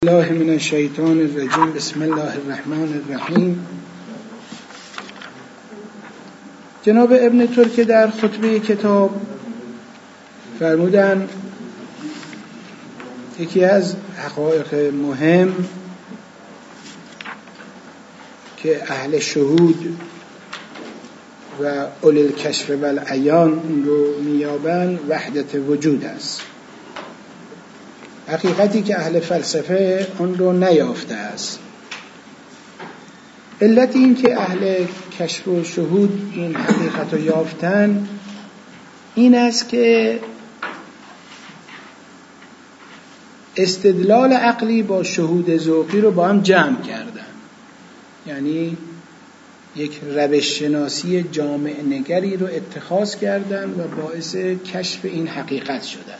الله من الشیطان الرجیم. بسم الله الرحمن الرحیم. جناب ابن ترک در خطبه کتاب فرمودن یکی از حقایق مهم که اهل شهود و اولی الکشف و العیان اون رو میابن وحدت وجود است، حقیقتی که اهل فلسفه اون رو نیافته است. علت این که اهل کشف و شهود این حقیقت رو یافتن این است که استدلال عقلی با شهود ذوقی رو با هم جمع کردن، یعنی یک روش شناسی جامع نگری رو اتخاذ کردن و باعث کشف این حقیقت شدن.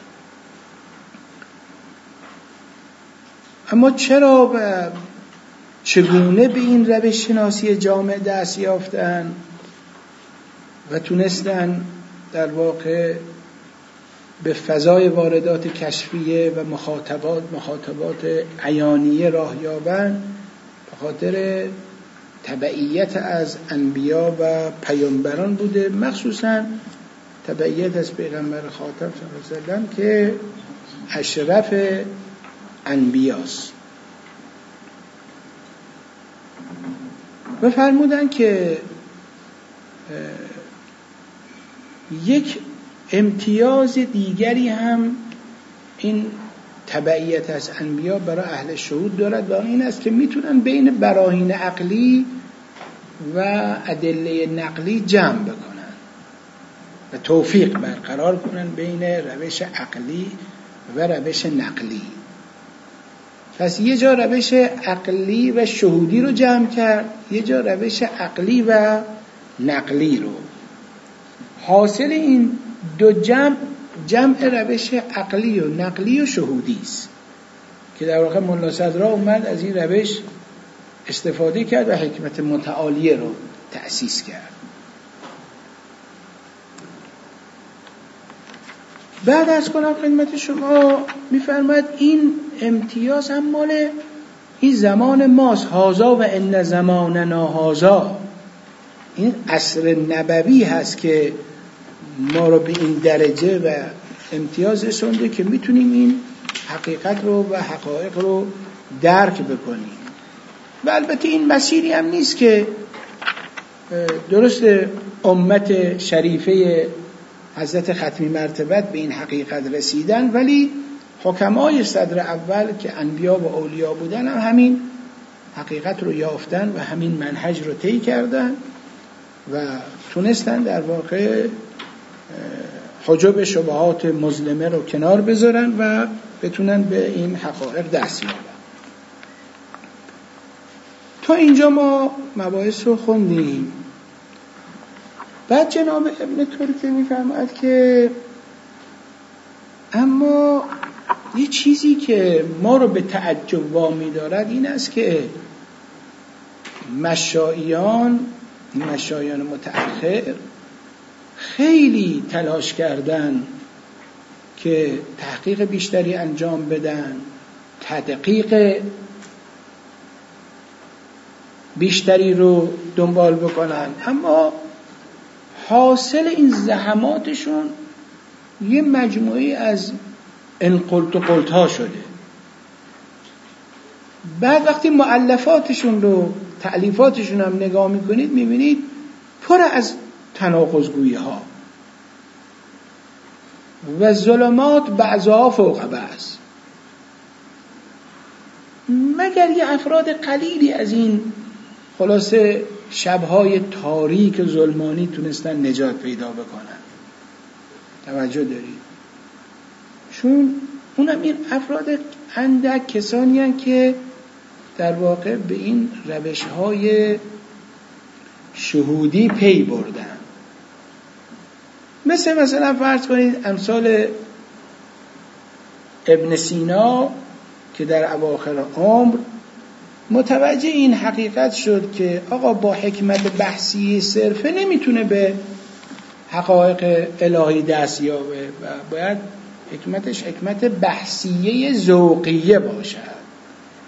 اما چرا و چگونه به این روش شناسی جامع دست یافتن و تونستن در واقع به فضای واردات کشفیه و مخاطبات عیانیه راه یابن؟ به خاطر تبعیت از انبیا و پیامبران بوده، مخصوصا تبعیت از پیغمبر خاتم صلی الله علیه و سلم که اشرف انبیاست. و فرمودن که یک امتیاز دیگری هم این تبعیت از انبیا برای اهل شهود دارد و این است که میتونن بین براهین عقلی و ادله نقلی جمع بکنن و توفیق برقرار کنن بین روش عقلی و روش نقلی. پس یه جا روش عقلی و شهودی رو جمع کرد، یه جا روش عقلی و نقلی رو. حاصل این دو جمع روش عقلی و نقلی و شهودی است که در واقع ملا صدرا اومد از این روش استفاده کرد و حکمت متعالیه رو تأسیس کرد. بعد از کنم خدمت شما میفرماید این امتیاز هم مال این زمان ماست، هازا و ان زماننا هازا. این عصر نبوی هست که ما رو به این درجه و امتیاز رسونده که میتونیم این حقیقت رو و حقایق رو درک بکنیم. و البته این مسیری هم نیست که درست امت شریفه حضرت ختمی مرتبت به این حقیقت رسیدن، ولی حکمای صدر اول که انبیا و اولیا بودن هم همین حقیقت رو یافتن و همین منهج رو طی کردن و تونستن در واقع حجب شبهات مظلمه رو کنار بذارن و بتونن به این حقایق دست یابن. تا اینجا ما مباحث رو خوندیم. بعد جناب ابن ترک میفرماید که اما یه چیزی که ما رو به تعجب وامی دارد این است که مشایعان متأخر خیلی تلاش کردن که تحقیق بیشتری انجام بدن، تدقیق بیشتری رو دنبال بکنن، اما حاصل این زحماتشون یه مجموعی از انقلت و قلت ها شده. بعد وقتی مؤلفاتشون رو تألیفاتشون هم نگاه میکنید میبینید پر از تناقض‌گویی ها و ظلمات بعضها فوق بعض، مگر یه افراد قلیلی از این خلاصه شبهای تاریک ظلمانی تونستن نجات پیدا بکنن. توجه دارید؟ چون اونم این افراد اندک کسانی هستند که در واقع به این روش‌های شهودی پی بردن. مثلا فرض کنید امثال ابن سینا که در اواخر عمر متوجه این حقیقت شد که آقا با حکمت بحثی صرفه نمیتونه به حقایق الهی دست یابه و باید حکمتش حکمت بحثیه ذوقیه باشد.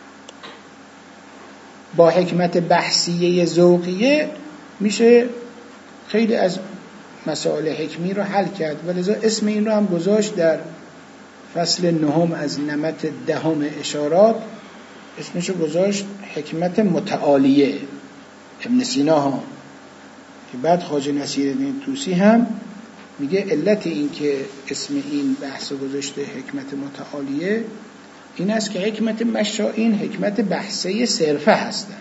با حکمت بحثیه ذوقیه میشه خیلی از مسائل حکمی رو حل کرد و لذا اسم این رو هم گذاشت در فصل 9 از نمط 10 اشارات، اسمشو گذاشت حکمت متعالیه ابن سینا ها، که بعد خواجه نصیرالدین طوسی هم میگه علت این که اسم این بحث رو گذاشته حکمت متعالیه این است که حکمت مشائین حکمت بحثی صرفه هستن.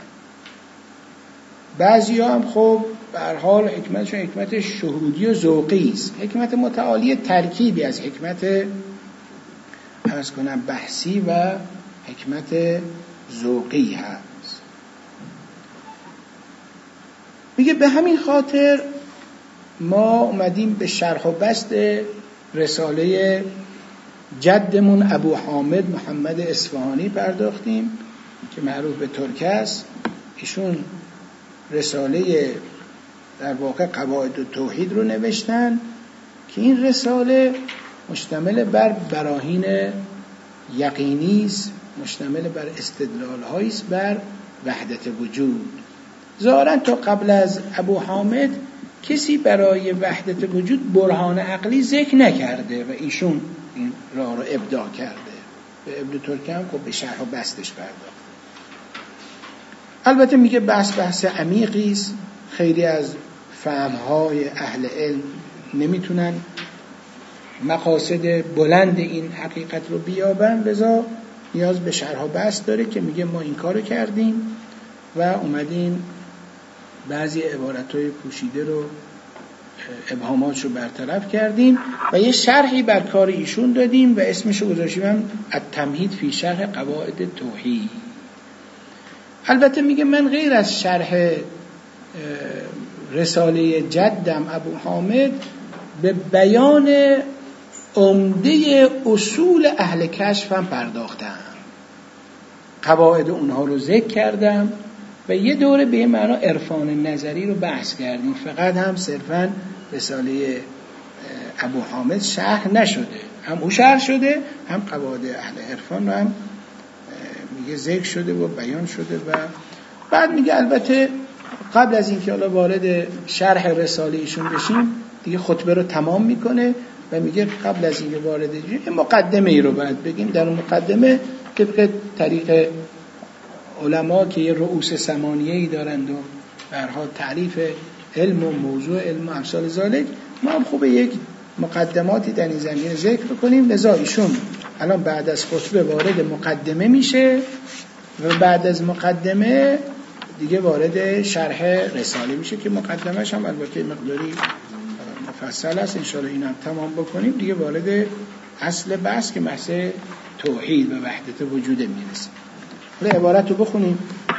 بعضی ها هم خب به هر حال حکمتشون حکمت شهودی و ذوقی است. حکمت متعالیه ترکیبی از حکمت عرض کنم بحثی و حکمت ذوقی هست. میگه به همین خاطر ما اومدیم به شرح و بسط رساله جدمون ابو حامد محمد اصفهانی پرداختیم که معروف به ترک است. ایشون رساله در واقع قواعد التوحید رو نوشتن که این رساله مشتمل بر براهین یقینی است، مشتمل بر استدلال‌هایی است بر وحدت وجود. ظاهراً تا قبل از ابو حامد کسی برای وحدت وجود برهان عقلی ذکر نکرده و ایشون این راه رو ابداع کرده. به ابن ترکی هم خب به شرح و بسطش پرداخت. البته میگه بحث عمیقی است، خیلی از فهم‌های اهل علم نمیتونن مقاصد بلند این حقیقت رو بیابن، لذا نیاز به شرح و بسط داره که میگه ما این کارو کردیم و اومدیم بعضی عبارت‌های پوشیده رو ابهاماتش رو برطرف کردیم و یه شرحی بر کار ایشون دادیم و اسمش رو گذاشتیم التمهید فی شرح قواعد توحید. البته میگه من غیر از شرح رساله جدم ابو حامد به بیان عمده اصول اهل کشف هم پرداختم، قواعد اونها رو ذکر کردم و یه دوره به معنا عرفان نظری رو بحث کردیم. فقط هم صرفاً رساله ابو حامد شرح نشده، هم او شرح شده هم قواعد اهل عرفان رو هم میگه ذکر شده و بیان شده. و بعد میگه البته قبل از اینکه حالا وارد شرح رساله ایشون بشیم دیگه خطبه رو تمام میکنه و میگه قبل از اینکه وارد مقدمه ای رو باید بگیم. در مقدمه طبق طریق علما که یه رؤوس ثمانیه‌ای دارند و به هر حال تعریف علم و موضوع علم و امثال ذالک، ما هم خوبه یک مقدماتی در این زمینه ذکر کنیم. لذا ایشون الان بعد از خطبه وارد مقدمه میشه و بعد از مقدمه دیگه وارد شرح رساله میشه که مقدمهش هم البته مقداری مفصل است. انشاءالله این هم تمام بکنیم دیگه وارد اصل بحث که بحث توحید و وحدت وجود میرسیم. حالا عبارت رو بخونیم.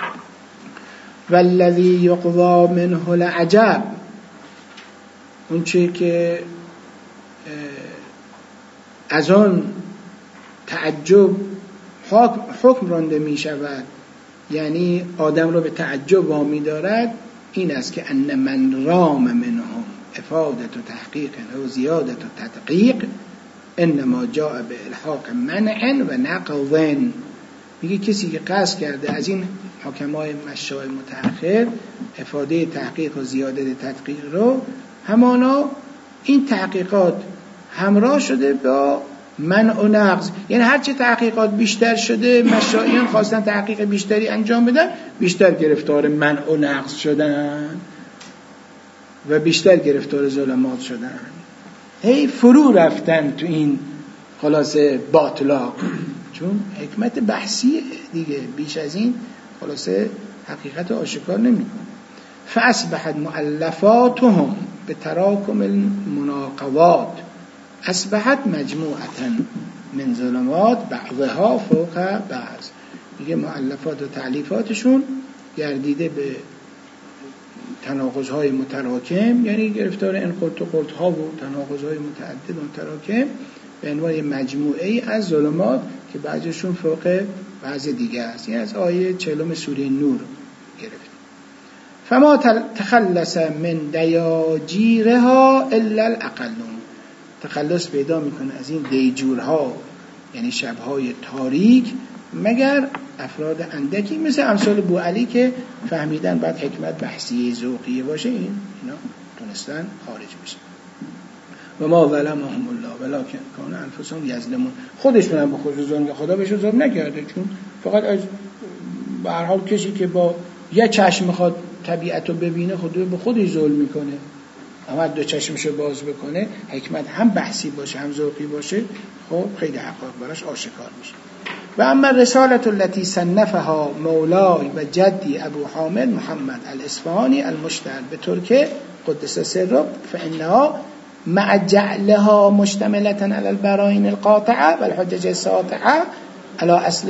والذی یقضا منه العجب، اون چه که از آن تعجب حکم رانده می شود، یعنی آدم رو به تعجب وامی دارد، این است که ان من رام منهم افادت و تحقیق و زیادت و تدقیق انما جاء به الحاق منع و نقض. میگه کسی که قصد کرده از این حکمای مشایخ متأخر افاده تحقیق و زیادت تدقیق رو، همانا این تحقیقات همراه شده با منع و نقض، یعنی هرچه تحقیقات بیشتر شده مشایخ خواستن تحقیق بیشتری انجام بدن، بیشتر گرفتار منع و نقض شدن و بیشتر گرفتار ظلمات شدن، هی فرو رفتن تو این خلاصه باطلا، چون حکمت بحثیه دیگه، بیش از این خلاصه حقیقت آشکار نمی‌کنه. فاصبحت مؤلفاتهم به تراکم المناقضات اصبحت مجموعة من ظلمات بعضها فوق بعض. میگه مؤلفات و تعلیفاتشون گردیده به تناقض‌های متراکم، یعنی گرفتار این قلت و قلت‌ها و تناقض‌های متعدد و متراکم به عنوان مجموعه‌ای از ظلمات که بعضیشون فوق بعض دیگه است. این از آیه 40 سوره نور گرفت. فما تخلص من دیاجیرها الا الاقلون، تخلص پیدا میکنه از این دیجورها یعنی شبهای تاریک مگر افراد اندکی مثل امثال بوعلی که فهمیدن بعد حکمت بحثی ذوقیه باشه اینا تونستن خارج بشه. و ما ظلمهم الله ولکن کانوا انفسهم یظلمون. خودشون هم به خود ظلم، خدا بهشون ظلم نکرده، چون فقط از به هر حال کسی که با یه چشم میخواد طبیعت رو ببینه خدا به خودش ظلم میکنه. اما دو چشمشو باز بکنه، حکمت هم بحثی باشه هم ذوقی باشه، خب خیلی حقایق براش آشکار میشه. و اما رسالت التي صنفها مولای و جدی ابو حامد محمد الاصفهانی المشتهر به ترکیه قدس سره فانها مع جعلها مشتملة على البراهين القاطعة والحجج الساطعة على أصل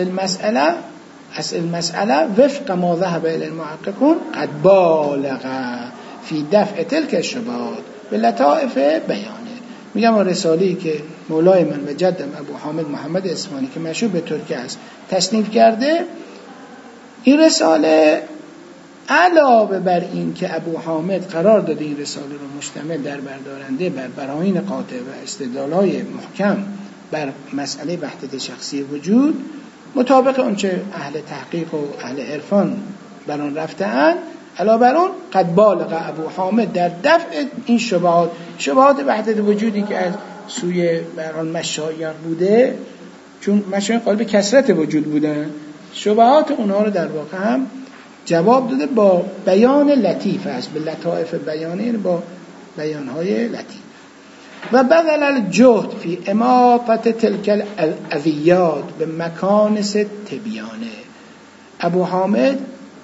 المسألة وفق ما ذهب إلى المحققون قد بالغ في دفع تلك الشبهات باللطائف بیانه. میگم رساله‌ای که مولای من و جدم ابو حامد محمد اصفهانی که مشهور به ترکیه است تصنیف کرده، این رساله علاوه بر این که ابو حامد قرار داده این رساله رو مشتمل در بردارنده بر براهین قاطع و استدلال‌های محکم بر مسئله وحدت شخصی وجود مطابق اونچه اهل تحقیق و اهل عرفان بر آن رفته‌اند، علاوه بر اون قد بالغ ابو حامد در دفع این شبهات وحدت وجودی که از سوی بران مشایخ بوده، چون مشایخ قائل به کثرت وجود بودن، شبهات اونها رو در واقع هم جواب داده با بیان لطیف است، به لطائف بیانه، یعنی با بیانهای لطیف. و بذل الجهد فی اماطة تلك الاذیات به مکانس تبیانه. ابو حامد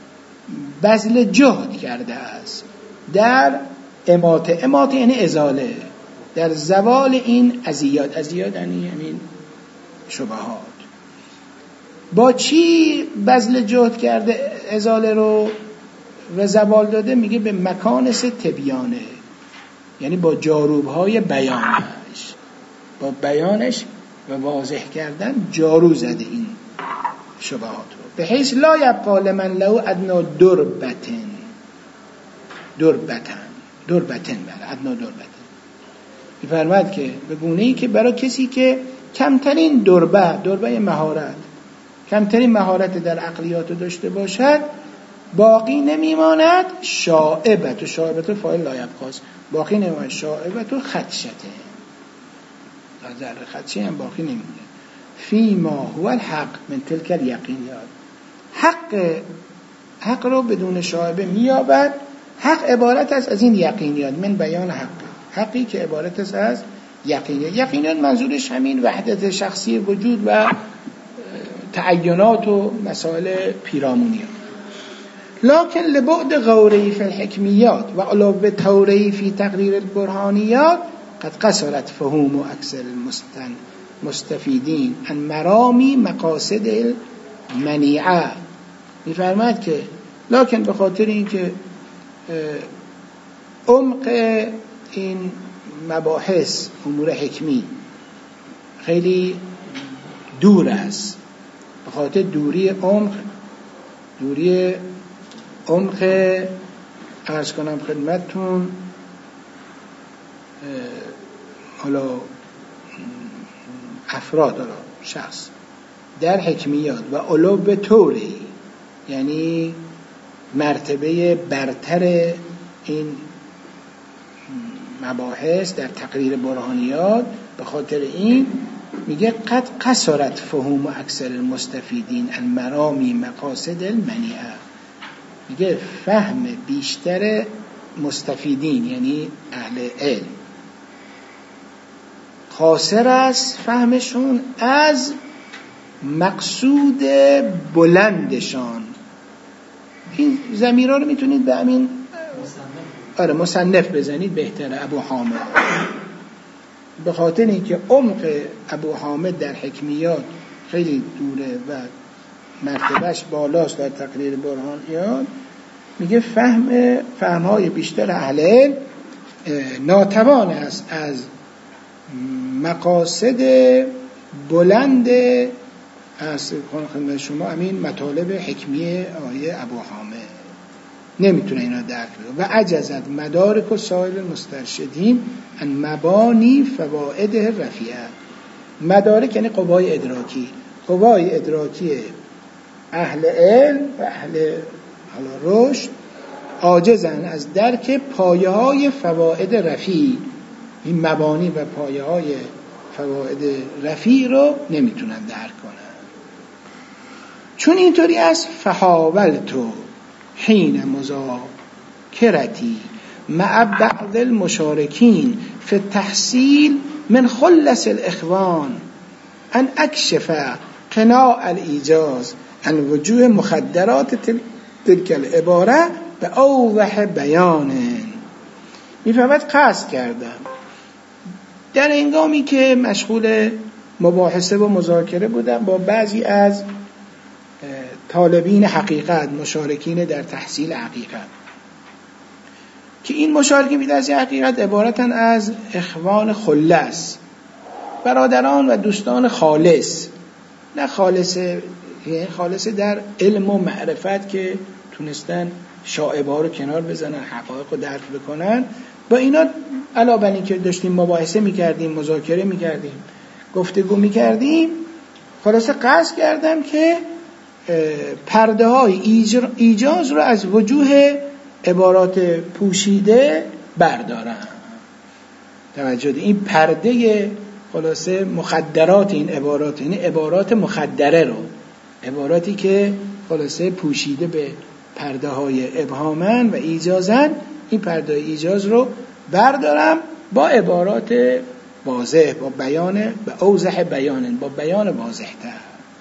بذل جهد کرده است در اماطه یعنی ازاله، در زوال این اذیات یعنی شبهات. با چی بذل جهد کرده ازاله رو و زوال داده؟ میگه به مکانس تبیانه، یعنی با جاروب‌های بیانش، با بیانش و واضح کردن جارو زده این شبهات رو، به حیث لا یبقى لمن له ادنا دربتن ادنا دربتن. می‌فرماید که به گونه‌ای که برای کسی که کمترین دربه مهارت، کمترین مهارت در عقلیات داشته باشد، باقی نمیماند شائبت فاعل لا یبقى، باقی نمیماند شائبت و خدشته، ذره خدشه هم باقی نمیمونه. فیما هو الحق من تلک الیقینیات، حق رو بدون شائبه میابد. حق عبارت است از این یقینیات، من بیان حقی که عبارت است از یقینیات منظورش همین وحدت شخصی وجود و تعینات و مسائل پیرامونی. لكن لبعد غوره في الحكميات وعلو توره في تقرير البرهانيات قد قصرت فهوم أكثر المستفيدين عن مرامي مقاصد المنيعة. می‌فرماید که لکن به خاطر این که عمق این مباحث امور حکمی خیلی دور است، به خاطر دوری عمق عرض کنم خدمتتون، حالا افراد، حالا شخص در حکمیات و علو به طوری، یعنی مرتبه برتر این مباحث در تقریر برهانیات، به خاطر این میگه قد قصرت فهوم اکثر المستفیدین عن مرامی مقاصد المنیعه. میگه فهم بیشتر مستفیدین یعنی اهل علم قاصر است فهمشون از مقصود بلندشان. این ضمیرها رو میتونید به همین مصنف بزنید بهتره، ابو حامد، به خاطر اینکه عمق ابو حامد در حکمیات خیلی دوره و مرتبهش بالاست در تقریر برهانیات. میگه فهمهای بیشتر اهل علم ناتوان است از مقاصد بلند از خدمت شما همین مطالب حکمی آیه ابو حامد، نمیتونه اینا درک بده. و عجزت مدارک و سایر مسترشدین ان مبانی فوائد رفیعه. مدارک یعنی قوای ادراکی، قوای ادراکی اهل علم و اهل رشد عاجزن از درک پایه های فواید رفیع. این مبانی و پایه های فواید رفیع رو نمیتونن درک کنن. چون اینطوری از فحاولتو حین مذاکرتی مع بعض المشارکین فی التحصیل من خلص الاخوان ان اکشف قناع الایجاز عن وجوه مخدرات تلك العباره به اوضح بیان. میفهمد قصد کردم در هنگامی که مشغول مباحثه و مذاکره بودم با بعضی از طالبین حقیقت، مشارکین در تحصیل حقیقت، که این مشارکین در تحصیل حقیقت عبارتن از اخوان خلص، برادران و دوستان خالص، نه خالص در علم و معرفت که تونستن شائبه ها رو کنار بزنن، حقایق رو درک بکنن. با اینا علاوه بر این که داشتیم مباحثه میکردیم، مذاکره میکردیم، گفتگو میکردیم، خلاصه قصد کردم که پرده های ایجاز رو از وجوه عبارات پوشیده بردارم. توجه دید، این پرده خلاصه مخدرات این عبارات، یعنی عبارات مخدره رو، عباراتی که خلاصه پوشیده به پرده های ابهامن و ایجازن، این پرده ایجاز رو بردارم با عبارات واضح، با بیان، با اوضح بیان، با بیان واضح تر.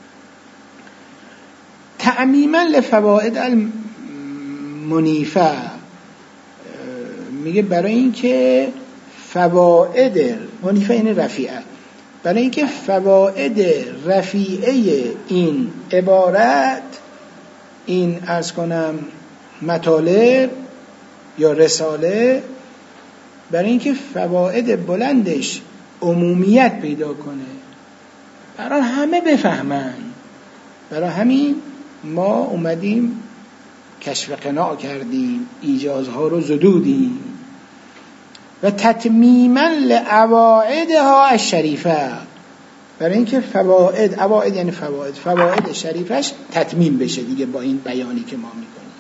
تعمیما لفوائد المنیفه، میگه برای اینکه فواید منیفه این رفیعه، برای اینکه فواید رفیعه این عبارت، این عرض کنم مطالب یا رساله، برای اینکه فواید بلندش عمومیت پیدا کنه، برای همه بفهمن، برای همین ما اومدیم کشف قناع کردیم، ایجازها رو زدودیم. و تتمیما لعوائدها الشریفه، برای اینکه فواید، عواید یعنی فواید شریفش تتمیم بشه دیگه با این بیانی که ما میکنیم.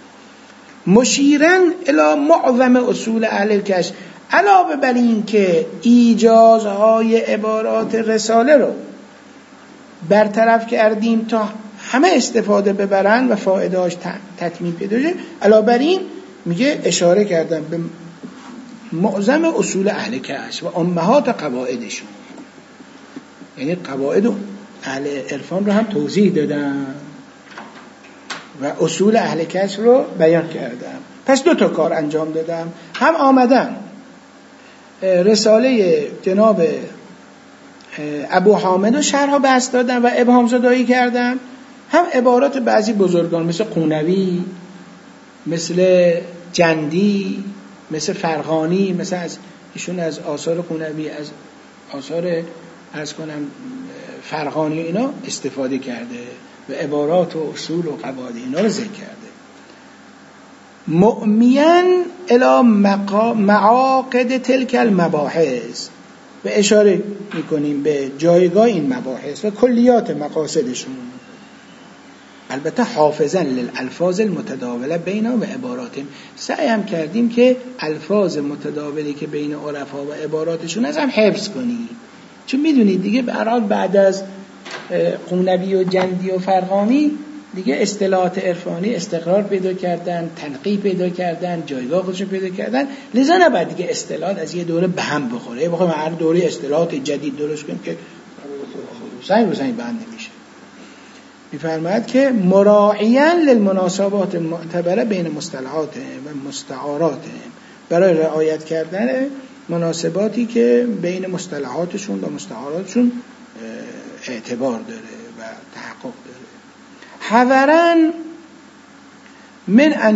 مشیرن الی معظم اصول اهل الکشف، علاوه بر این که ایجازهای عبارات رساله رو برطرف کردیم تا همه استفاده ببرن و فایدهاش تتمیم پیدا شه، علاوه بر این میگه اشاره کردم به معظم اصول اهل کشف و امهات قواعدشون، یعنی قواعد اهل عرفان رو هم توضیح دادم و اصول اهل کشف رو بیان کردم. پس 2 تا کار انجام دادم، هم آمدن رساله جناب ابو حامد رو شرح و بسط دادم و ابهام زدایی کردم، هم عبارات بعضی بزرگان مثل قونوی، مثل جندی، مثل فرغانی، مثل از ایشون از آثار قونوی، از آثار عرض کنم فرغانی اینا استفاده کرده و عبارات و اصول و قواعد اینا رو ذکر کرده. مؤمین الی معاقد تلک المباحث، و اشاره میکنیم به جایگاه این مباحث و کلیات مقاصدشون، البته حافظا للالفاظ المتداوله بینا و عباراتهم، سعی هم کردیم که الفاظ متداولی که بین عرفا و عباراتشون از هم حفظ کنیم، چون میدونید دیگه به هر حال بعد از قونوی و جندی و فرغانی دیگه اصطلاحات عرفانی استقرار پیدا کردن، تنقیح پیدا کردن، جایگاه خودشون پیدا کردن، لذا نباید دیگه اصطلاحات از یه دوره به هم بخوره. بخوایم هر دوره اصطلاحات جدید درست کنیم که سنگ به سنگ بند نمیشه. می‌فرماید که مراعیاً للمناسبات المعتبره بین مصطلحات و مستعارات، برای رعایت کردن مناسباتی که بین مصطلحاتشون و مستعاراتشون اعتبار داره و تحقق داره. حذراً من ان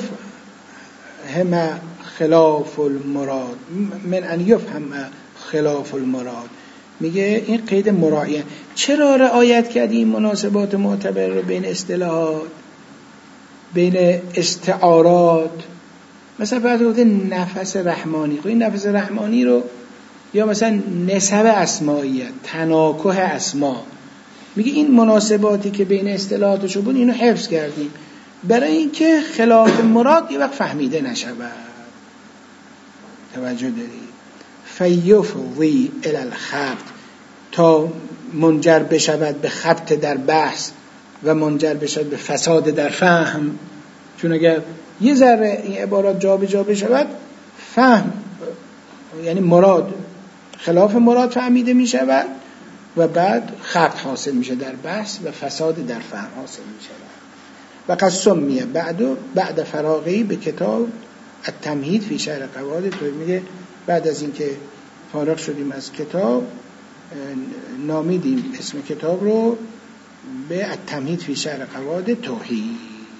یفهم خلاف المراد، من ان یفهم خلاف المراد، میگه این قید مراعیه. چرا رعایت کردیم مناسبات معتبر رو بین اصطلاحات، بین استعارات؟ مثلا فرض گفته نفس رحمانی، خب این نفس رحمانی رو، یا مثلا نسب اسماییت، تناکح اسما، میگه این مناسباتی که بین اصطلاحاتش بود اینو حفظ کردیم برای اینکه خلاف مراد یه وقت فهمیده نشود. توجه دارید؟ فیفضی الی الخبط، تا منجر بشود به خبط در بحث و منجر بشود به فساد در فهم. چون اگر یه ذره این عبارات جا به جا بشود، فهم یعنی مراد خلاف مراد فهمیده می شود و بعد خبط حاصل میشه در بحث و فساد در فهم حاصل می شود. و قد سمیه بعد فراغی به کتاب التمهید فی شرح قواعد توحید. میگه بعد از اینکه فارغ شدیم از کتاب نامیدیم اسم کتاب رو به التمهید فی شرح قواعد توحید.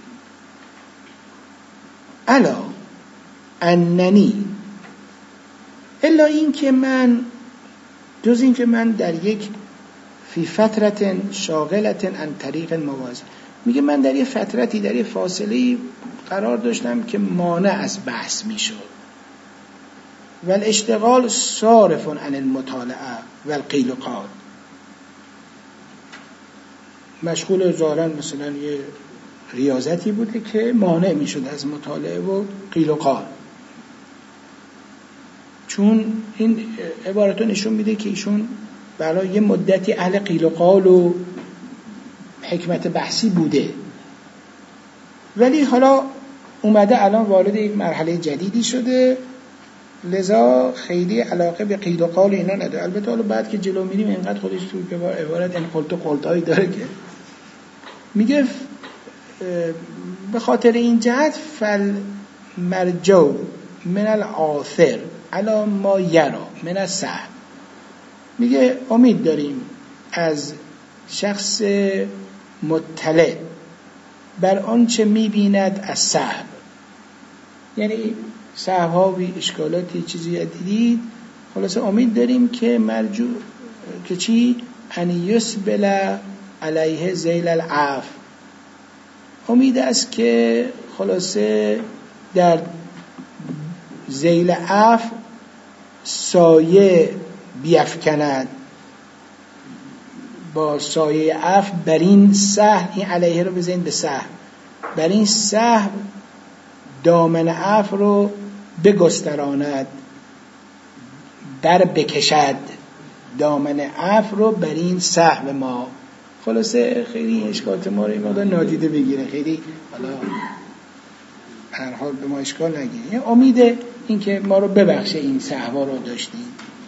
الا اننی، الا این که من، جز این که من در یک فی فترت شاغلت عن طریق موازی، میگه من در یک فترتی، در یک فاصله قرار داشتم که مانع از بحث میشد. و الاشتغال صارف عن المطالعه و القیل و قال، مشغول ظاهرا مثلا یه ریاضتی بوده که مانع میشد از مطالعه و قیل و قال. چون این عبارتو نشون میده که ایشون برای یه مدتی اهل قیل و قال و حکمت بحثی بوده، ولی حالا اومده الان وارد یک مرحله جدیدی شده، لذا خیلی علاقه به قیل و قال اینا نداره. البته حالا بعد که جلو میریم اینقدر خودش تو عبارت این قلتایی داره که میگه به خاطر این جهت فل مرجو من الآثر علی ما یرا من السهم. میگه امید داریم از شخص مطلع بر آنچه میبیند از سهم، یعنی سهم ها بی اشکالاتی چیزی دیدید، خلاصه امید داریم که مرجو که چی ان یسبل علیه ذیل العفو، امید است که خلاصه در ذیل عفو سایه بیفکند، با سایه عفو بر این سهم، این علیه رو بزنید به سهم، بر این سهم دامن عفو رو بگستراند، بر بکشد دامن عفو رو بر این سهم ما. خلاصه خیلی اشکالات ما رو این مقدار نادیده بگیره، خیلی حالا هر حال به ما اشکال نگیره. امید این که ما رو ببخشه این سهوا رو داشتیم.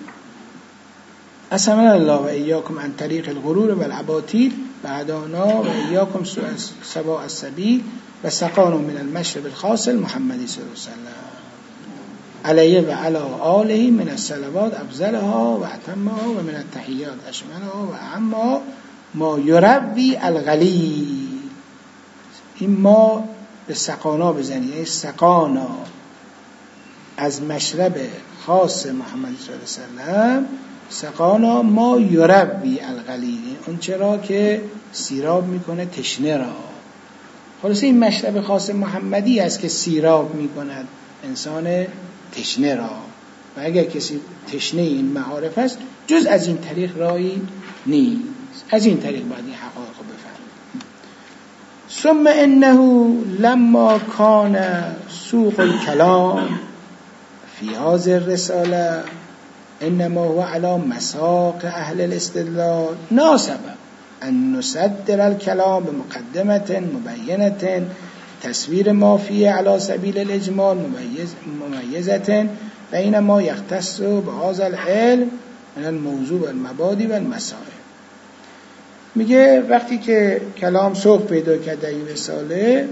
اسمن الله و ایاکم عن طریق الغرور و الاباطیل و هدانا و ایاکم سواء السبیل و سقانا من المشرب الخاصل محمدی صلی الله علیه وسلم علیه و علی آله من الصلوات افضلها و اتمها و من التحیات اشملها و اعمها ما یروی الغلی. این ما به سقانا بزنید، یعنی سقانا از مشرب خاص محمد صلی الله علیه وسلم، سقانا ما یروی الغلی، اون چرا که سیراب میکنه تشنه را. خلاصه این مشرب خاص محمدی است که سیراب میکند انسان تشنه را، و اگر کسی تشنه این معارف است جز از این طریق راهی نیست، از این طریق باید این حقایق رو بفهمید. ثم انه لما کان سوق الکلام فی هذه الرساله انما هو على مساق اهل الاستدلال ناسب ان نصدر الكلام بمقدمه مبینه تصویر ما فيه على سبیل الاجمال ممیزه بین ما یختص بهذا العلم من الموضوع والمبادئ والمسائل. میگه وقتی که کلام سوق پیدا کرد در این رساله،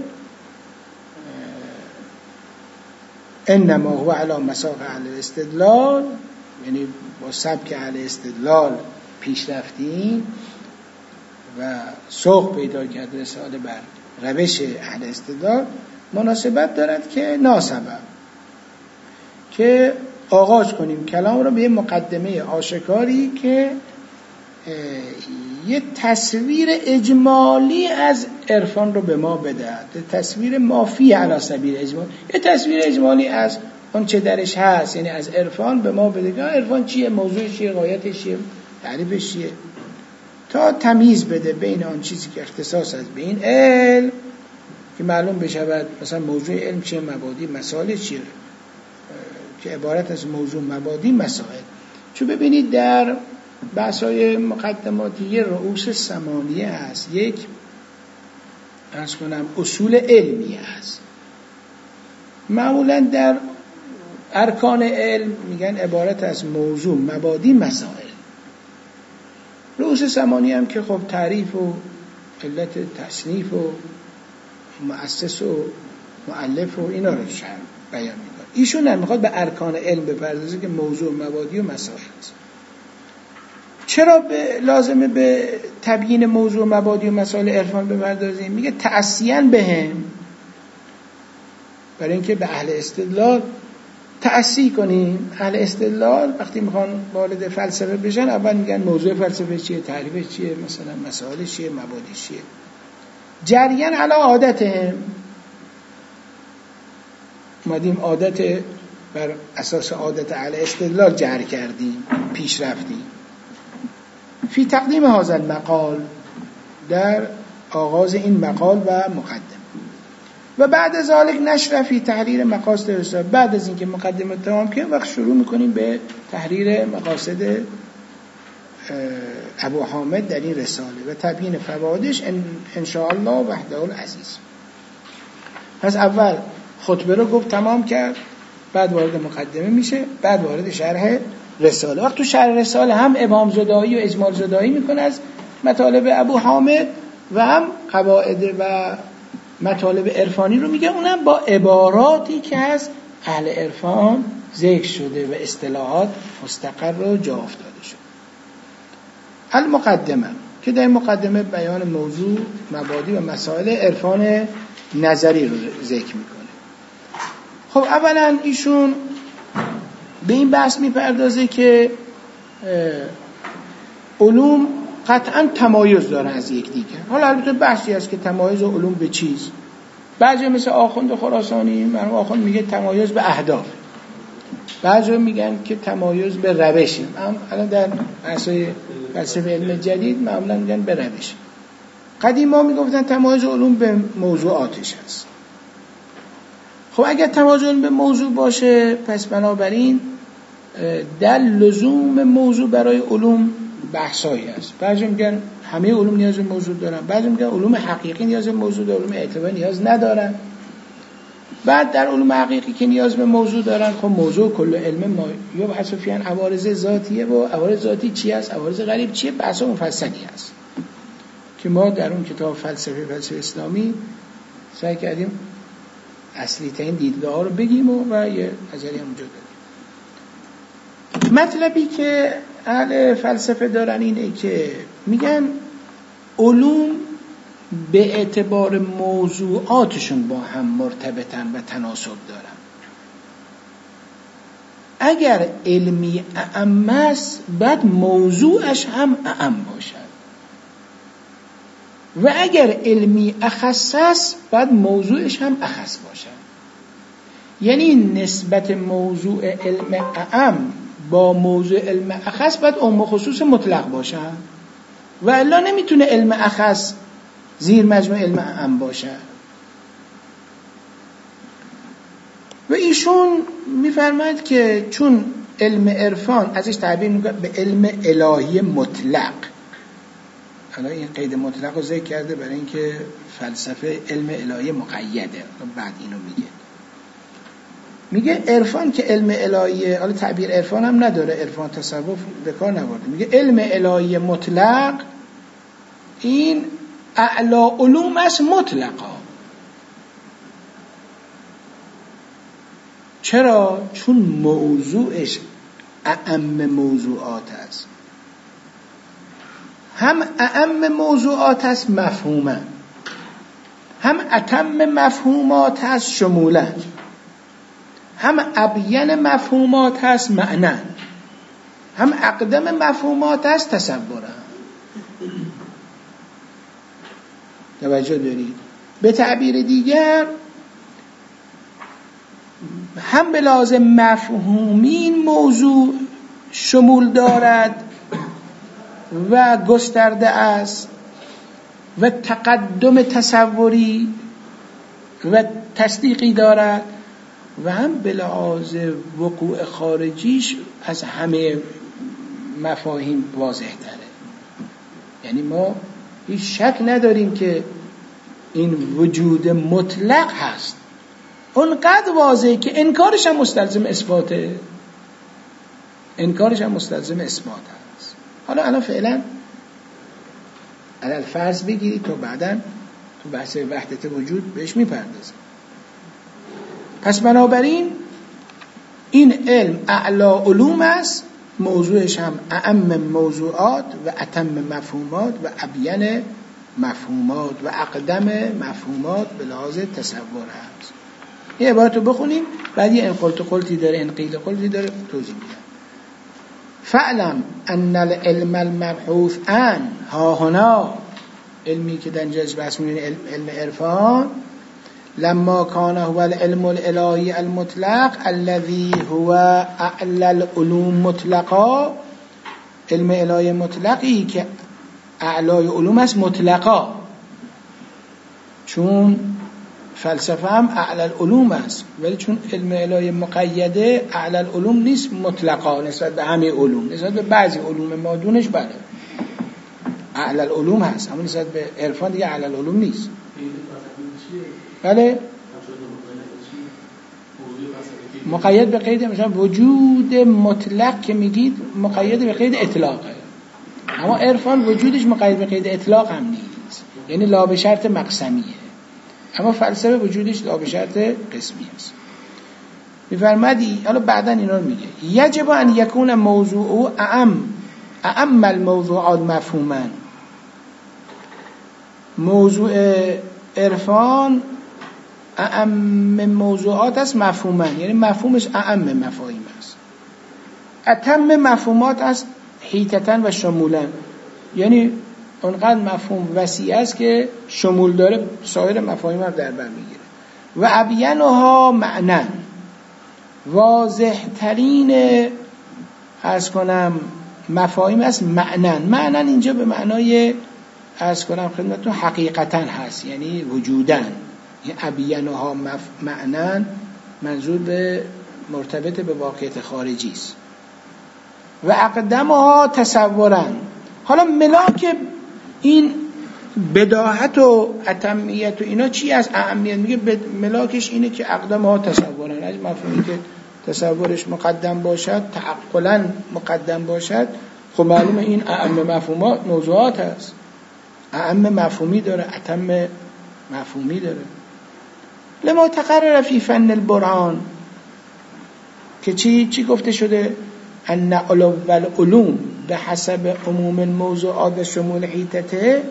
انما هو علی مساق اهل الاستدلال، یعنی با سبک اهل استدلال پیش رفتیم و سوق پیدا کرد رساله بر روش اهل استدلال، مناسبت دارد که ناسبب که آغاز کنیم کلام رو به مقدمه آشکاری که یه تصویر اجمالی از عرفان رو به ما بدهد، تصویر مافی علی سبیل اجمال، یه تصویر اجمالی از اون چه درش هست، یعنی از عرفان به ما بده که عرفان چیه، موضوع چیه، غایتش چیه، تعریفش چیه. تا تمیز بده بین آن چیزی که اختصاص است به این علم که معلوم بشود مثلا موضوع علم چیه، مبادی مسائل چیه، که عبارت از موضوع مبادی مسائل. چون ببینید در بحث‌های مقدماتی یه رؤوس ثمانیه هست، یک عرض کنم اصول علمی هست. معمولا در ارکان علم میگن عبارت از موضوع مبادی مسائل. رؤوس ثمانیه هم که خب تعریف و علت تصنیف و مؤسس و مؤلف و اینا رو شرح بیان میکنه. ایشون هم میخواد به ارکان علم بپردازه که موضوع مبادی و مسائل است. چرا لازمه به تبیین موضوع مبادی و مسائل عرفان بپردازیم؟ میگه تأسیاً بهم، برای اینکه به اهل استدلال تأسی کنیم. اهل استدلال وقتی میخوان وارد فلسفه بشن اول میگن موضوع فلسفه چیه، تعریفش چیه، مثلا مسائلش چیه، مبادیش چیه. جریان علی عادتهم، اومدیم عادت بر اساس عادت اهل استدلال جری کردیم، پیش رفتیم. فی تقدیم هذا المقال، در آغاز این مقال و مقدمه، و بعد از ذلك نشر فی تحریر مقاصد رساله. بعد از اینکه مقدمه تمام کنیم وقت شروع میکنیم به تحریر مقاصد ابو حامد در این رساله و تبیین فوایدش ان شاء الله وحده العزیز. پس اول خطبه رو گفت تمام کرد، بعد وارد مقدمه میشه، بعد وارد شرح رساله. وقت تو شرح رساله هم ابهام زدایی و اجمال زدایی میکنه از مطالب ابو حامد و هم قواعد و مطالب عرفانی رو میگه، اونم با عباراتی که از اهل عرفان ذکر شده و اصطلاحات مستقر و جا افتاده شده. المقدمه، که در مقدمه بیان موضوع مبادی و مسائل عرفان نظری رو ذکر میکنه. خب اولا ایشون به این بحث میپردازه که علوم قطعا تمایز داره از یک دیگر. حالا البته بحثی هست که تمایز علوم به چیز. بعضی مثل آخوند خراسانی، مرحوم آخوند میگه تمایز به اهداف، بعضی میگن که تمایز به روشه. الان در بحث‌های فلسفه علم جدید معمولا میگن به روش. قدیما میگفتن تمایز علوم به موضوعاتش هست. خب اگر تمایز علوم به موضوع باشه، پس بنابراین در لزوم موضوع برای علوم بحثایی هست. بعضی میگن همه علوم نیاز به موضوع دارن، بعضی میگن علوم حقیقی نیاز به موضوع دارن، علوم اعتباری نیاز ندارن. بعد در علوم حقیقی که نیاز به موضوع دارن، خب موضوع کل علم ما یا بحث فیان عوارض ذاتیه و عوارض ذاتی چی است، عوارض غریب چیه، بحث مفصلی هست که ما در اون کتاب فلسفه اسلامی سعی کردیم اصلی ترین دیدگاه رو بگیم و یه نظری هم اونجا دادیم. مطلبی که اهل فلسفه دارن اینه که میگن علوم به اعتبار موضوعاتشون با هم مرتبطن و تناسب دارن. اگر علمی اعم است بعد موضوعش هم اعم باشد، و اگر علمی اخص است بعد موضوعش هم اخص باشد. یعنی نسبت موضوع علم اعم با موضوع علم اخص باید عموم خصوص مطلق باشه، و الا نمیتونه علم اخص زیر مجموع علم اعم باشه. و ایشون میفرماید که چون علم عرفان ازش تعبیر میکنه به علم الهی مطلق، حالا این قید مطلق رو ذکر کرده برای اینکه فلسفه علم الهی مقیده، بعد اینو میگه عرفان که علم الهی، حالا تعبیر عرفان هم نداره، عرفان تصوف به کار نبرده، میگه علم الهی مطلق این اعلا علوم است مطلقا. چرا؟ چون موضوعش اعم موضوعات است، هم اعم موضوعات است مفهوما، هم اتم مفهومات است شمولا، هم ابین مفهومات است معنی، هم اقدم مفهومات است تصورا. توجه دارید؟ به تعبیر دیگر هم به لازم مفهومی این موضوع شمول دارد، و گسترده است و تقدم تصوری و تصدیقی دارد و هم به لحاظ وقوع خارجیش از همه مفاهیم واضح تره. یعنی ما هیچ شک نداریم که این وجود مطلق هست، اونقدر واضحه که انکارش هم مستلزم اثباته، انکارش هم مستلزم اثبات هست. حالا الان فعلا علل فرض بگیرید تا بعداً تو بحث وحدت وجود بهش میپردازیم. پس بنابراین این علم اعلی علوم است، موضوعش هم اعم موضوعات و اتم مفهومات و ابین مفهومات و اقدم مفهومات به لحاظ تصور هست. یه عبارت رو بخونیم بعد یه قلتی داره، انقیل قلتی داره، توضیح میدم. فعلم ان العلم المبحوث عن ها هنا، علمی که در اینجا بحث می‌کنیم علم عرفان، لما کان هو العلم الالهی المطلق الذي هو اعلى العلوم مطلقا، علم الهی مطلقی که اعلای علوم است مطلقا، چون فلسفه هم اعلی العلوم است ولی چون علم الهی مقیده اعلی العلوم نیست مطلقا نسبت به همه علوم، نسبت به بعضی علوم مادونش بله اعلی العلوم هست، اما نسبت به عرفان دیگه اعلی العلوم نیست. بله مقید به قید مثلا وجود مطلق که میگید مقید به قید اطلاقه، اما عرفان وجودش مقید به قید اطلاق هم نیست، یعنی لا به شرط مقسمیه، اما فلسفه وجودش لا به شرط قسمی است. میفرمادی حالا بعدن اینا رو میگه یجب ان یکون موضوع اعم الموضوعات مفهوما، موضوع عرفان اعم موضوعات است مفهوما، یعنی مفهومش اعم مفاهیم است، اتم مفهومات است حیطتن و شمولن، یعنی اونقدر مفهوم وسیع است که شمول داره سایر مفاهیم هم در بر میگیره. و ابینها معنن، واضح ترین از کنم مفاهیم است معنن. معنن اینجا به معنای از کنم خدمتتون حقیقتا هست، یعنی وجودن. این ابینها معنن منظور به مرتبط به واقعیت خارجی است. و اقدمها تصورن. حالا ملاک این بداهت و اتمیت و اینا چی از اهمیت؟ میگه ملاکش اینه که اقدمها تصورن، از مفهومی که تصورش مقدم باشد، تعقلا مقدم باشد، خب معلومه این اعم مفهومات موضوعات هست، اعم مفهومی داره، اتم مفهومی داره. لما تقرر فی فن البرهان که چی گفته شده؟ ان علو العلوم به حسب عموم الموضوعات و شمول حیطته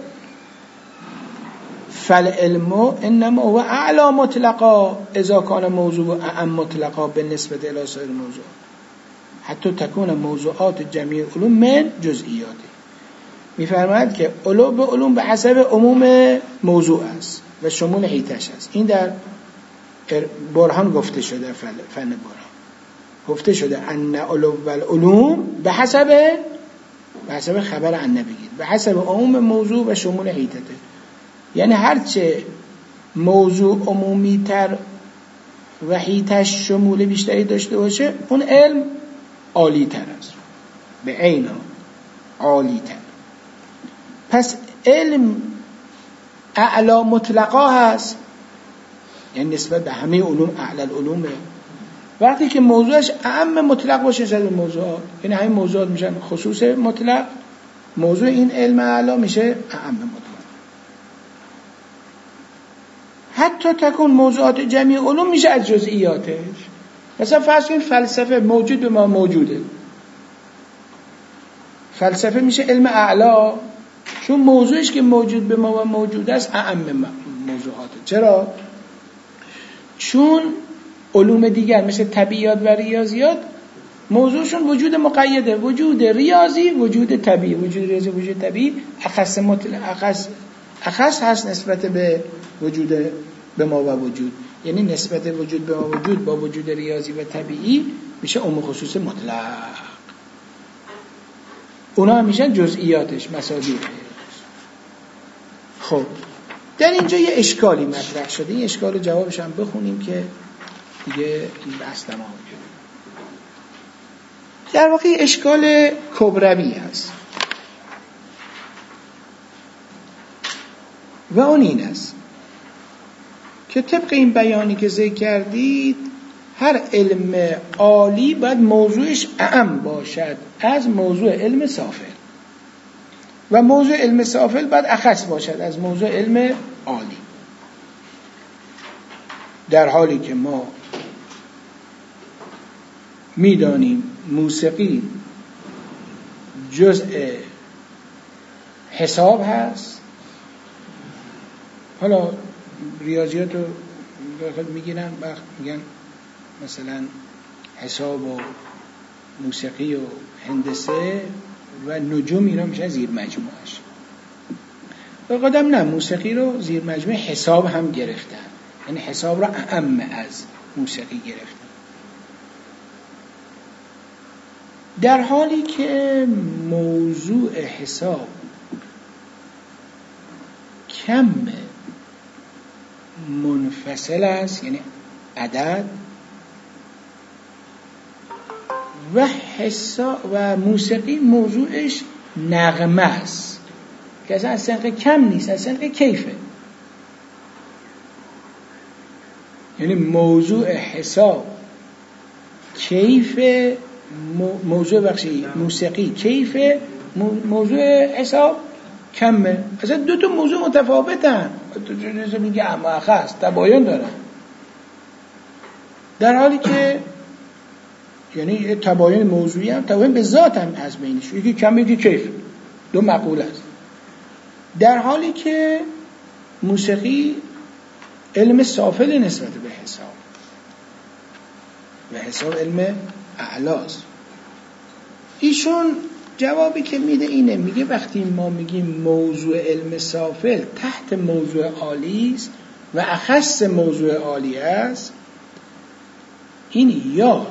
فالعلم انما هو اعلی مطلقا اذا کان موضوع اعم مطلقا بالنسبه الى سایر الموضوعات حتی تکون موضوعات جمیع علوم من جزئیاته. میفرماید که علو به علوم به حسب عموم موضوع است و شمول حیطش است. این در برهان گفته شده، فن برهان گفته شده ان علو العلوم به حسب خبر ان بگید به حسب عموم موضوع و شمول حیطته، یعنی هرچه موضوع عمومی تر و حیطش شمول بیشتری داشته باشه اون علم عالی تر است، به عینا عالی تر. پس علم اعلی مطلقا هست، یعنی نسبت به همه علوم اعلی العلومه. وقتی که موضوعش اعم مطلق باشه نسبت به موضوعات، یعنی همین موضوعات میشن خصوص مطلق، موضوع این علم اعلی میشه اعم مطلق. حتی تکون موضوعات جمعی علوم میشه از جزئیاتش. مثلا فرض کنید فلسفه موجود به ما موجوده، فلسفه میشه علم اعلی چون موضوعش که موجود به ما موجود است اعم موضوعاته. چرا؟ چون علوم دیگر مثل طبیعیات و ریاضیات موضوعشون وجود مقیده، وجود ریاضی، وجود طبیعی، وجود ریاضی، وجود طبیعی اخص هست نسبت به وجود به ما و وجود، یعنی نسبت وجود به ما وجود با وجود ریاضی و طبیعی میشه عموم خصوص مطلق. اونا هم میشن جزئیاتش، مصادیق. خب در اینجا یه اشکالی مطرح شده، این اشکال جوابش هم بخونیم که دیگه این بحث تمام شد. در واقع اشکال کبروی هست و اون این است که طبق این بیانی که ذکر کردید هر علم عالی باید موضوعش اعم باشد از موضوع علم سافل و موضوع علم سافل باید اخص باشد از موضوع علم عالی، در حالی که ما میدانیم موسیقی جزء حساب هست. حالا ریاضیات رو میگیرن وقت میگن مثلا حساب و موسیقی و هندسه و نجوم اینا میشه زیر مجموعش. به قدم نه، موسیقی رو زیر مجموعه حساب هم گرفتن، یعنی حساب رو اعم از موسیقی گرفتن، در حالی که موضوع حساب کم منفصل است، یعنی عدد، و حساب و موسیقی موضوعش نغمه است که اصلا از سنق کم نیست، از سنق کیفه. یعنی موضوع حساب کیف، موضوع موسیقی کیف، موضوع حساب کمه. اصلا دو تا موضوع متفاوتن، تو میگه اما اخص تباین دارن، در حالی که یعنی تباین موضوعی هم تباین به ذات هم از بینش، یکی کم یکی کیف، دو مقوله است. در حالی که موسیقی علم سافل نسبت به حساب و حساب علم اعلاست. ایشون جوابی که میده اینه، میگه وقتی ما میگیم موضوع علم سافل تحت موضوع عالی است و اخص موضوع عالی است، این یا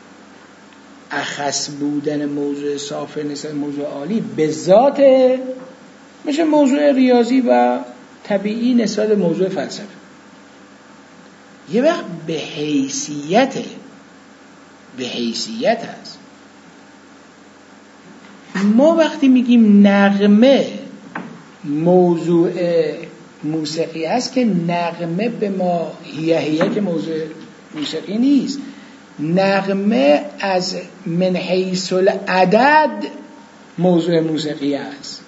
اخص بودن موضوع سافل نسبت موضوع عالی به ذات میشه موضوع ریاضی و طبیعی نسبت موضوع فلسفه، یه وقت به حیثیت هست. ما وقتی میگیم نغمه موضوع موسیقی است که نغمه به ما هیه که موضوع موسیقی نیست، نغمه از من حیث العدد موضوع موسیقی است.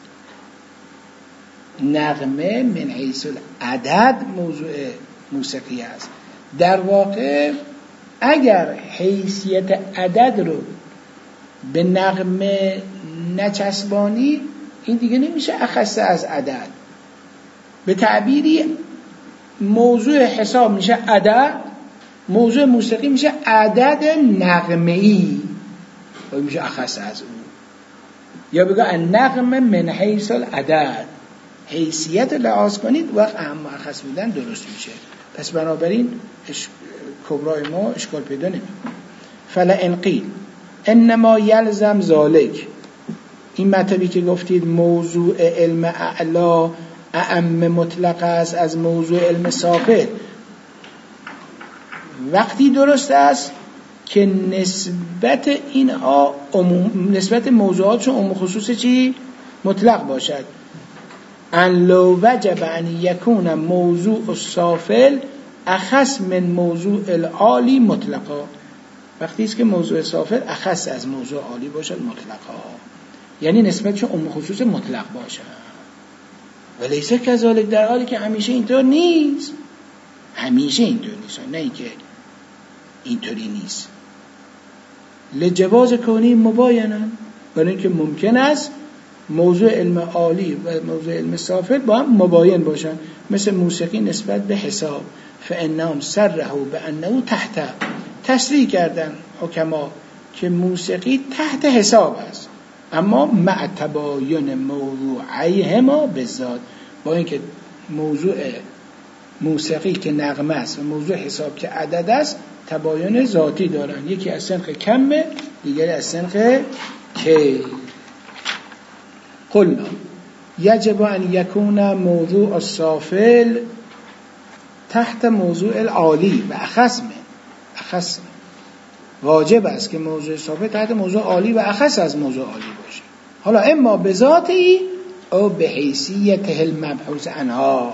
نغمه من حیث العدد موضوع موسیقی است. در واقع اگر حیثیت عدد رو به نغمه نچسبانی، این دیگه نمیشه اخص از عدد. به تعبیری موضوع حساب میشه عدد، موضوع موسیقی میشه عدد نغمه‌ای و میشه اخص از اون. یا بگه النغمه من حیث العدد، حیثیت لحاظ کنید وقت اهم و اخص بودن درست میشه. پس بنابراین کبرای ما اشکال پیدا نمیکنه. فلا انقیل انما یلزم ذالک، این مطلبی که گفتید موضوع علم اعلا اعم مطلق است از موضوع علم سافل، وقتی درست است که نسبت اینها نسبت موضوعاتشون عموم خصوص چی مطلق باشد. ان لو وجب ان یکون موضوع السافل اخص من موضوع العالی مطلقا، وقتی است که موضوع سافل اخص از موضوع عالی باشد مطلقا، یعنی نسبتشون عموم خصوص مطلق باشد. ولیسه کذالک، در حالی که همیشه اینطور نیست، همیشه اینطور نیست، نه اینکه اینطوری نیست. لجواز کونی مباینا، برای اینکه ممکن است موضوع علم عالی و موضوع علم سافل با هم مباین باشن، مثل موسیقی نسبت به حساب. فانهم صرحوا بانه تحت، تصریح کردن حکما که موسیقی تحت حساب است، اما مع تباین موضوعیهما بالذات، با اینکه موضوع موسیقی که نغمه است و موضوع حساب که عدد است تباین ذاتی دارن، یکی از سنخ کمه دیگری از سنخ کی. قلنا یجب ان یکون موضوع السافل تحت موضوع العالی و اخص واجب است که موضوع سافل تحت موضوع عالی و اخص از موضوع عالی باشه. حالا اما به ذاتی او به حیثیت المبحوث عنها،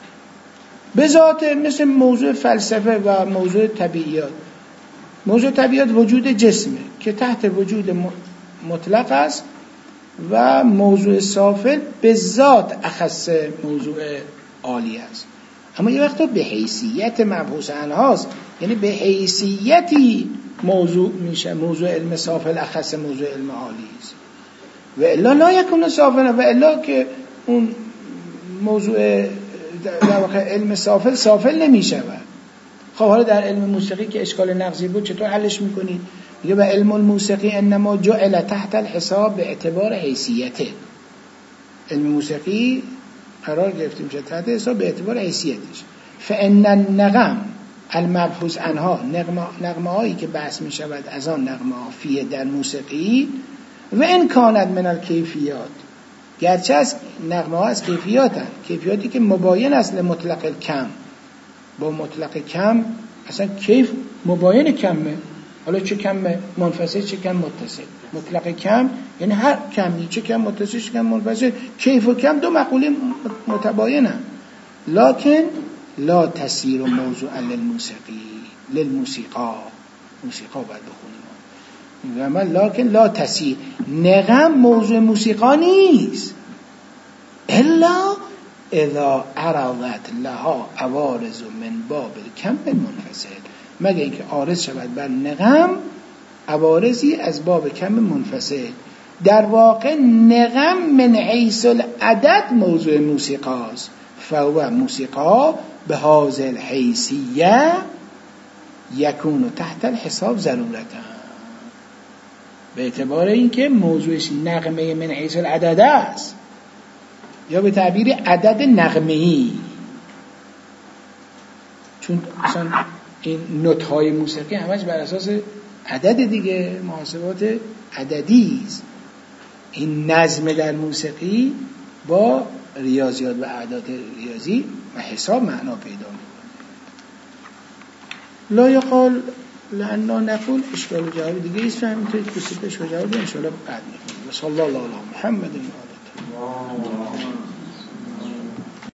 به ذات، مثل موضوع فلسفه و موضوع طبیعیات. موضوع طبیعیات وجود جسمه که تحت وجود مطلق است و موضوع سافل به ذات اخص موضوع عالی است. اما یه وقتا به حیثیت مبحوث عنهاست، یعنی به حیثیتی موضوع میشه، موضوع علم سافل اخص موضوع علم عالی است. و الا لا یکون سافل، و الا که اون موضوع در واقع علم سافل نمیشه. خب حالا در علم موسیقی که اشکال نقضی بود چطور حلش میکنید؟ میگه و علم الموسیقی انما جعل تحت الحساب به اعتبار حیثیته. علم موسیقی قرار گرفتیم چه تحت حساب به اعتبار حیثیتش. فان النغم المبحوث عنها، نغمه هایی که بحث می شود از آن نغمه ها فیه در موسیقی، و ان کانت من الکیفیات، گرچه از نغمه ها از کیفیاتی که مباین است لمطلق کم، با مطلق کم اصلا کیف مباین کمه. حالا چه کمه؟ منفصل، چه کم متصل. مطلق کم یعنی هر کمی، چه کم متصل چه کم منفصل. کیف و کم دو مقوله متباینه. لکن لا تسیر موضوع للموسیقا موسیقا باید بخونیم. لکن لا تسیر، نغم موضوع موسیقا نیست الا اذا عرضت لها عوارض من باب الکم المنفصل، مگه اینکه عارض شود بر نغم عوارضی از باب کم منفصل. در واقع نغم من حیث العدد موضوع موسیقاست، فهو موسیقا به هذه الحیثیه یکون تحت الحساب ضرورتا، به اعتبار اینکه موضوعش نغمه من حیث العدد است، یا به تعبیر عدد نغمه‌ای. چون مثلا این نوت‌های موسیقی همش بر اساس عدد دیگه، محاسبات عددی است. این نظم در موسیقی با ریاضیات و اعداد ریاضی و حساب معنا پیدا می‌کنه. لا یقال لأننا نقول اشکال و جواب دیگه ایست، همینطوری که اشکال و جواب ان شاء الله بعد می‌کنیم. صلی الله علی محمد و آله.